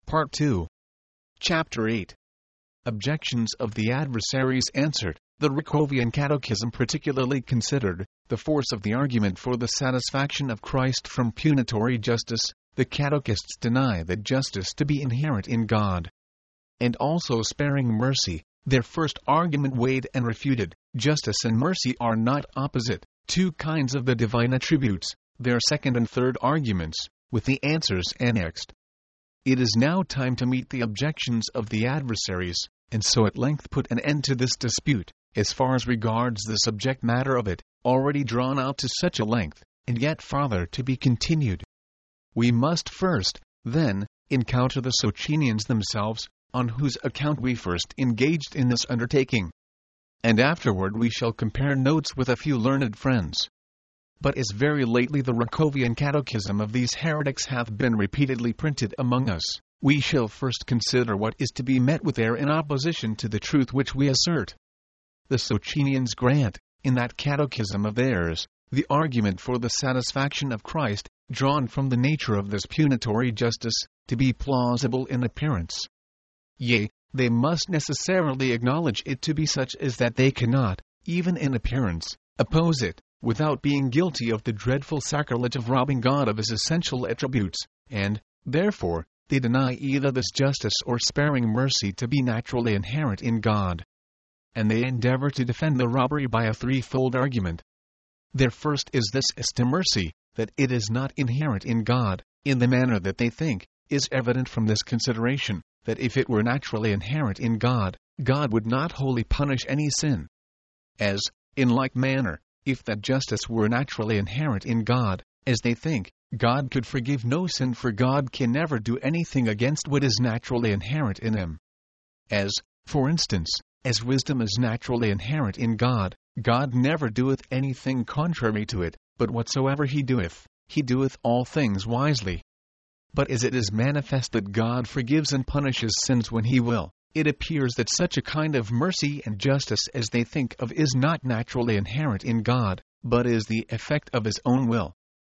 Part 2. Chapter 8. Objections of the adversaries answered. The Rakovian Catechism particularly considered the force of the argument for the satisfaction of Christ from punitory justice. The catechists deny that justice to be inherent in God, and also sparing mercy. Their first argument weighed and refuted. Justice and mercy are not opposite, two kinds of the divine attributes. Their second and third arguments, with the answers annexed. It is now time to meet the objections of the adversaries, and so at length put an end to this dispute, as far as regards the subject matter of it, already drawn out to such a length, and yet farther to be continued. We must first, then, encounter the Socinians themselves, on whose account we first engaged in this undertaking. And afterward we shall compare notes with a few learned friends. But as very lately the Rakovian Catechism of these heretics hath been repeatedly printed among us, we shall first consider what is to be met with there in opposition to the truth which we assert. The Socinians grant, in that catechism of theirs, the argument for the satisfaction of Christ, drawn from the nature of this punitory justice, to be plausible in appearance. Yea, they must necessarily acknowledge it to be such as that they cannot, even in appearance, oppose it, without being guilty of the dreadful sacrilege of robbing God of his essential attributes, and, therefore, they deny either this justice or sparing mercy to be naturally inherent in God. And they endeavor to defend the robbery by a threefold argument. Their first is this as to mercy, that it is not inherent in God, in the manner that they think, is evident from this consideration, that if it were naturally inherent in God, God would not wholly punish any sin. As, in like manner, if that justice were naturally inherent in God, as they think, God could forgive no sin, for God can never do anything against what is naturally inherent in him. As, for instance, as wisdom is naturally inherent in God, God never doeth anything contrary to it, but whatsoever he doeth all things wisely. But as it is manifest that God forgives and punishes sins when he will, it appears that such a kind of mercy and justice as they think of is not naturally inherent in God, but is the effect of his own will.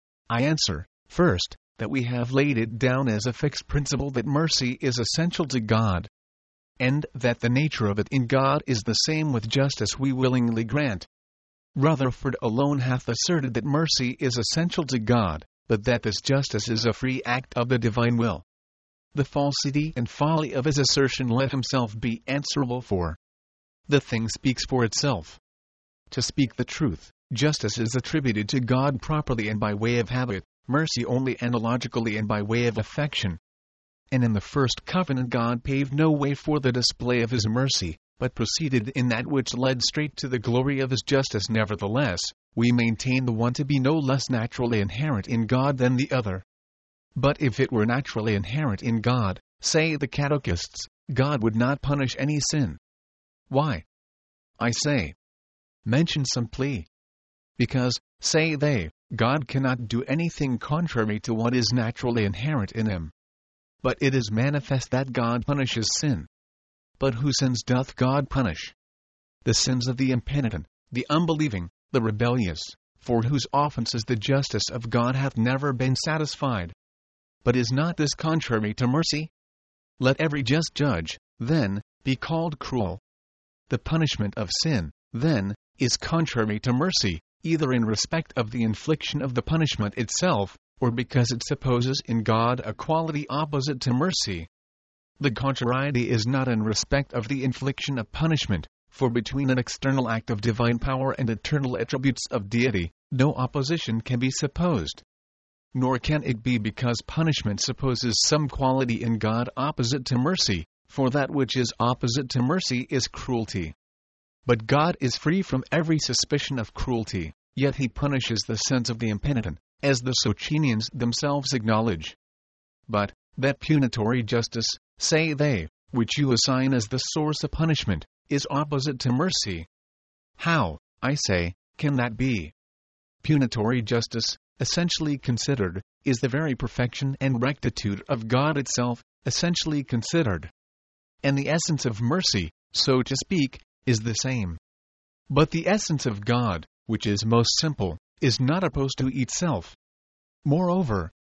I answer, first, that we have laid it down as a fixed principle that mercy is essential to God, and that the nature of it in God is the same with justice we willingly grant. Rutherford alone hath asserted that mercy is essential to God, but that this justice is a free act of the divine will. The falsity and folly of his assertion let himself be answerable for. The thing speaks for itself. To speak the truth, justice is attributed to God properly and by way of habit, mercy only analogically and by way of affection. And in the first covenant God paved no way for the display of his mercy, but proceeded in that which led straight to the glory of his justice. Nevertheless, we maintain the one to be no less naturally inherent in God than the other. But if it were naturally inherent in God, say the catechists, God would not punish any sin. Why? I say. Mention some plea. Because, say they, God cannot do anything contrary to what is naturally inherent in him. But it is manifest that God punishes sin. But whose sins doth God punish? The sins of the impenitent, the unbelieving, the rebellious, for whose offenses the justice of God hath never been satisfied. But is not this contrary to mercy? Let every just judge, then, be called cruel. The punishment of sin, then, is contrary to mercy, either in respect of the infliction of the punishment itself, or because it supposes in God a quality opposite to mercy. The contrariety is not in respect of the infliction of punishment, for between an external act of divine power and eternal attributes of deity, no opposition can be supposed. Nor can it be because punishment supposes some quality in God opposite to mercy, for that which is opposite to mercy is cruelty. But God is free from every suspicion of cruelty, yet he punishes the sins of the impenitent, as the Socinians themselves acknowledge. But that punitory justice, say they, which you assign as the source of punishment, is opposite to mercy. How, I say, can that be? Punitory justice, essentially considered, is the very perfection and rectitude of God itself, essentially considered. And the essence of mercy, so to speak, is the same. But the essence of God, which is most simple, is not opposed to itself. Moreover,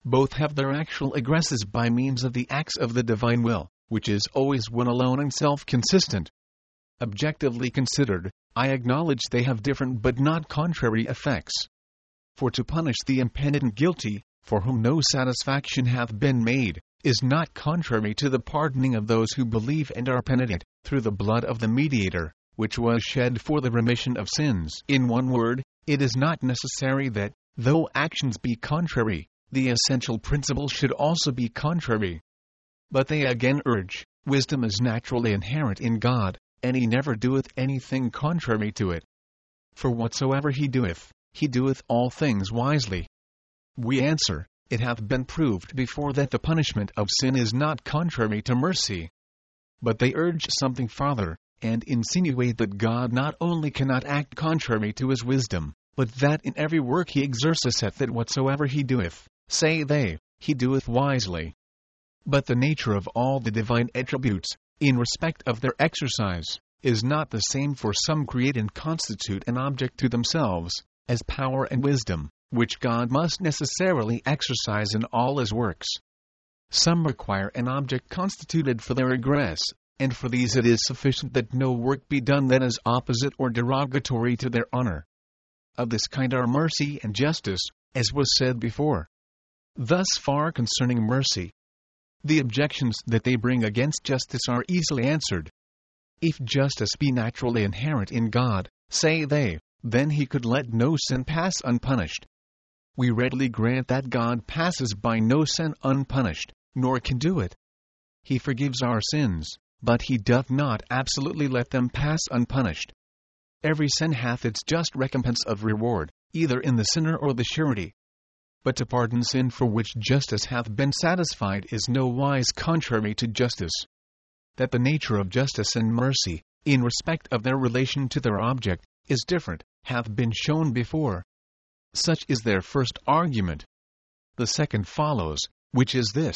Both have their actual egresses by means of the acts of the divine will, which is always one alone and self-consistent. Objectively considered, I acknowledge they have different but not contrary effects. For to punish the impenitent guilty, for whom no satisfaction hath been made, is not contrary to the pardoning of those who believe and are penitent, through the blood of the mediator, which was shed for the remission of sins. In one word, it is not necessary that, though actions be contrary, the essential principle should also be contrary. But they again urge, wisdom is naturally inherent in God, and he never doeth anything contrary to it. For whatsoever he doeth all things wisely. We answer, it hath been proved before that the punishment of sin is not contrary to mercy. But they urge something farther, and insinuate that God not only cannot act contrary to his wisdom, but that in every work he exerciseth that whatsoever he doeth, say they, he doeth wisely. But the nature of all the divine attributes, in respect of their exercise, is not the same, for some create and constitute an object to themselves, as power and wisdom, which God must necessarily exercise in all his works. Some require an object constituted for their egress, and for these it is sufficient that no work be done that is opposite or derogatory to their honor. Of this kind are mercy and justice, as was said before. Thus far concerning mercy. The objections that they bring against justice are easily answered. If justice be naturally inherent in God, say they, then he could let no sin pass unpunished. We readily grant that God passes by no sin unpunished, nor can do it. He forgives our sins, but he doth not absolutely let them pass unpunished. Every sin hath its just recompense of reward, either in the sinner or the surety. But to pardon sin for which justice hath been satisfied is no wise contrary to justice. That the nature of justice and mercy, in respect of their relation to their object, is different, hath been shown before. Such is their first argument. The second follows, which is this: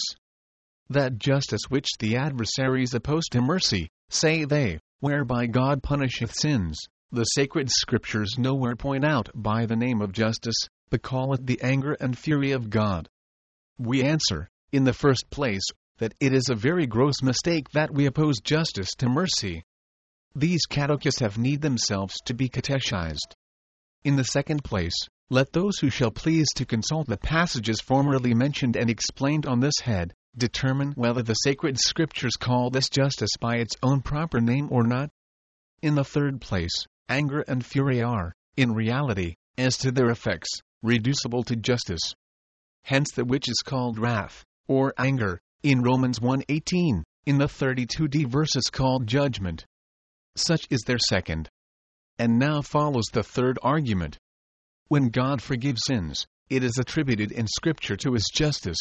that justice which the adversaries oppose to mercy, say they, whereby God punisheth sins, the sacred scriptures nowhere point out by the name of justice, but call it the anger and fury of God. We answer, in the first place, that it is a very gross mistake that we oppose justice to mercy. These catechists have need themselves to be catechized. In the second place, let those who shall please to consult the passages formerly mentioned and explained on this head, determine whether the sacred scriptures call this justice by its own proper name or not. In the third place, anger and fury are, in reality, as to their effects, reducible to justice. Hence that which is called wrath, or anger, in Romans 1:18, in the 32d verses called judgment. Such is their second. And now follows the third argument. When God forgives sins, it is attributed in Scripture to his justice.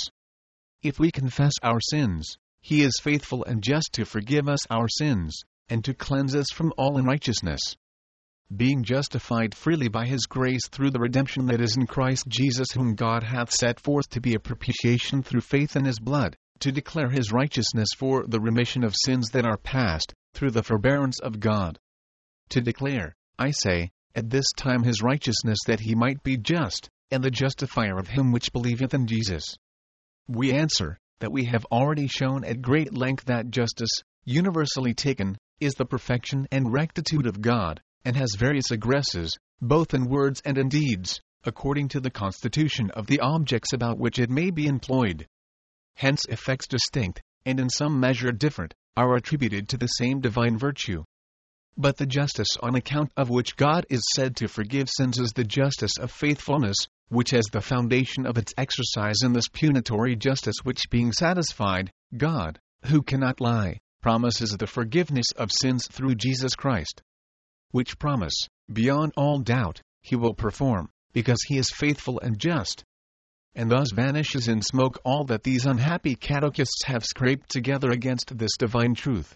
If we confess our sins, he is faithful and just to forgive us our sins, and to cleanse us from all unrighteousness. Being justified freely by his grace through the redemption that is in Christ Jesus, whom God hath set forth to be a propitiation through faith in his blood, to declare his righteousness for the remission of sins that are past, through the forbearance of God. To declare, I say, at this time his righteousness, that he might be just, and the justifier of him which believeth in Jesus. We answer, that we have already shown at great length that justice, universally taken, is the perfection and rectitude of God, and has various egresses, both in words and in deeds, according to the constitution of the objects about which it may be employed. Hence effects distinct, and in some measure different, are attributed to the same divine virtue. But the justice on account of which God is said to forgive sins is the justice of faithfulness, which has the foundation of its exercise in this punitory justice, which being satisfied, God, who cannot lie, promises the forgiveness of sins through Jesus Christ. Which promise, beyond all doubt, he will perform, because he is faithful and just. And thus vanishes in smoke all that these unhappy catechists have scraped together against this divine truth.